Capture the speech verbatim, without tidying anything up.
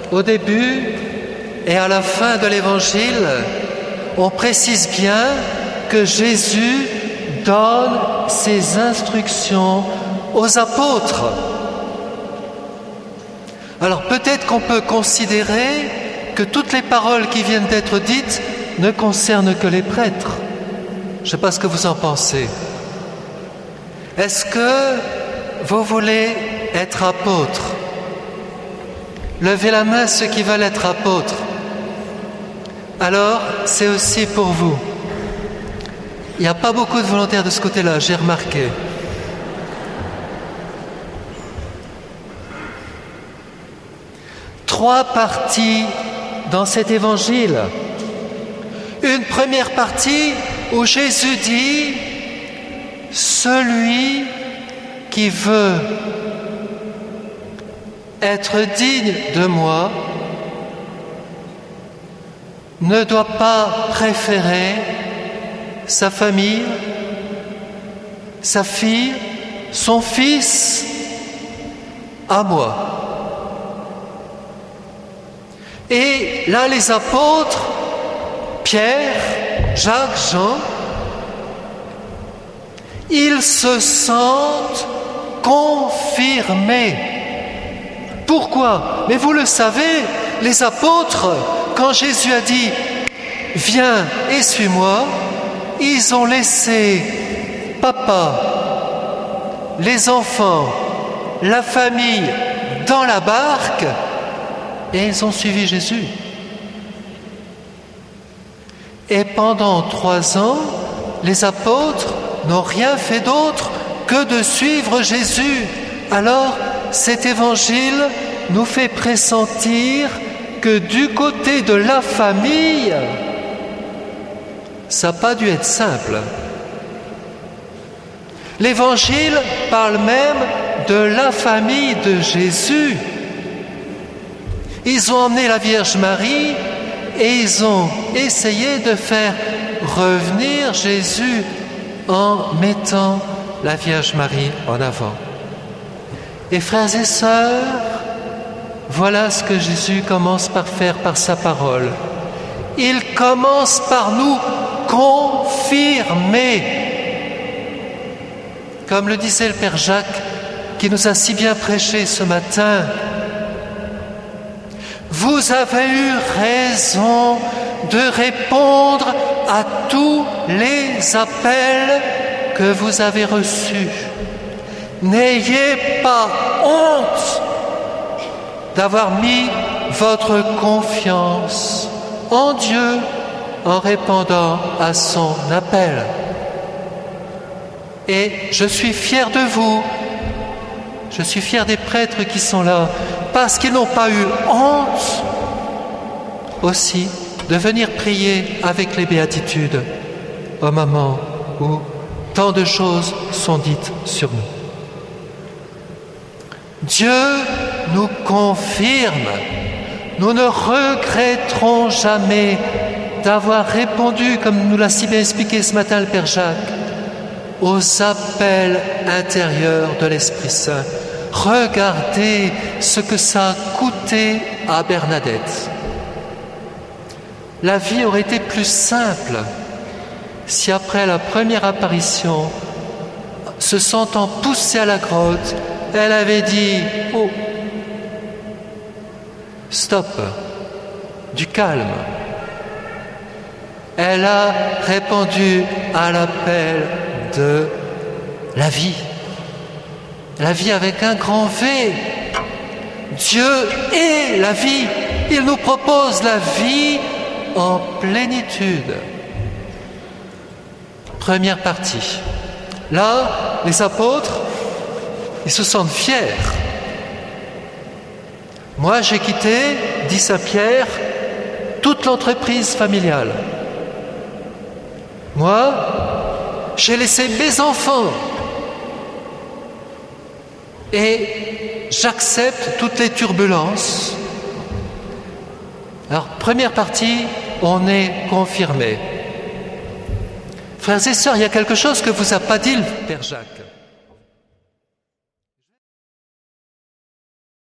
au début et à la fin de l'Évangile, on précise bien que Jésus donne ses instructions aux apôtres. Alors peut-être qu'on peut considérer que toutes les paroles qui viennent d'être dites ne concernent que les prêtres. Je ne sais pas ce que vous en pensez. Est-ce que vous voulez être apôtre? Levez la main ceux qui veulent être apôtres. Alors, c'est aussi pour vous. Il n'y a pas beaucoup de volontaires de ce côté-là, j'ai remarqué. Trois parties dans cet évangile. Une première partie où Jésus dit « Celui qui veut être digne de moi ne doit pas préférer sa famille, sa fille, son fils à moi. » Et là, les apôtres, Pierre, Jacques, Jean, ils se sentent confirmés. Pourquoi? Mais vous le savez, les apôtres, quand Jésus a dit « Viens et suis-moi », ils ont laissé papa, les enfants, la famille dans la barque et ils ont suivi Jésus. Et pendant trois ans, les apôtres n'ont rien fait d'autre que de suivre Jésus. Alors, cet évangile nous fait pressentir que du côté de la famille, ça n'a pas dû être simple. L'évangile parle même de la famille de Jésus. Ils ont emmené la Vierge Marie et ils ont essayé de faire revenir Jésus en mettant la Vierge Marie en avant. Et frères et sœurs, voilà ce que Jésus commence par faire par sa parole. Il commence par nous confirmer. Comme le disait le Père Jacques, qui nous a si bien prêché ce matin, vous avez eu raison de répondre à tous les appels que vous avez reçus. N'ayez pas honte d'avoir mis votre confiance en Dieu en répondant à son appel. Et je suis fier de vous, je suis fier des prêtres qui sont là, parce qu'ils n'ont pas eu honte aussi de venir prier avec les béatitudes au moment où tant de choses sont dites sur nous. Dieu nous confirme, nous ne regretterons jamais d'avoir répondu, comme nous l'a si bien expliqué ce matin le Père Jacques, aux appels intérieurs de l'Esprit Saint. Regardez ce que ça a coûté à Bernadette. La vie aurait été plus simple si après la première apparition, se sentant poussée à la grotte, elle avait dit « Oh, stop, du calme ». Elle a répondu à l'appel de la vie. La vie avec un grand V. Dieu est la vie. Il nous propose la vie en plénitude. Première partie. Là, les apôtres, ils se sentent fiers. Moi, j'ai quitté, dit saint Pierre, toute l'entreprise familiale. Moi, j'ai laissé mes enfants et j'accepte toutes les turbulences. Alors, première partie, on est confirmé. Frères et sœurs, il y a quelque chose que vous a pas dit le Père Jacques.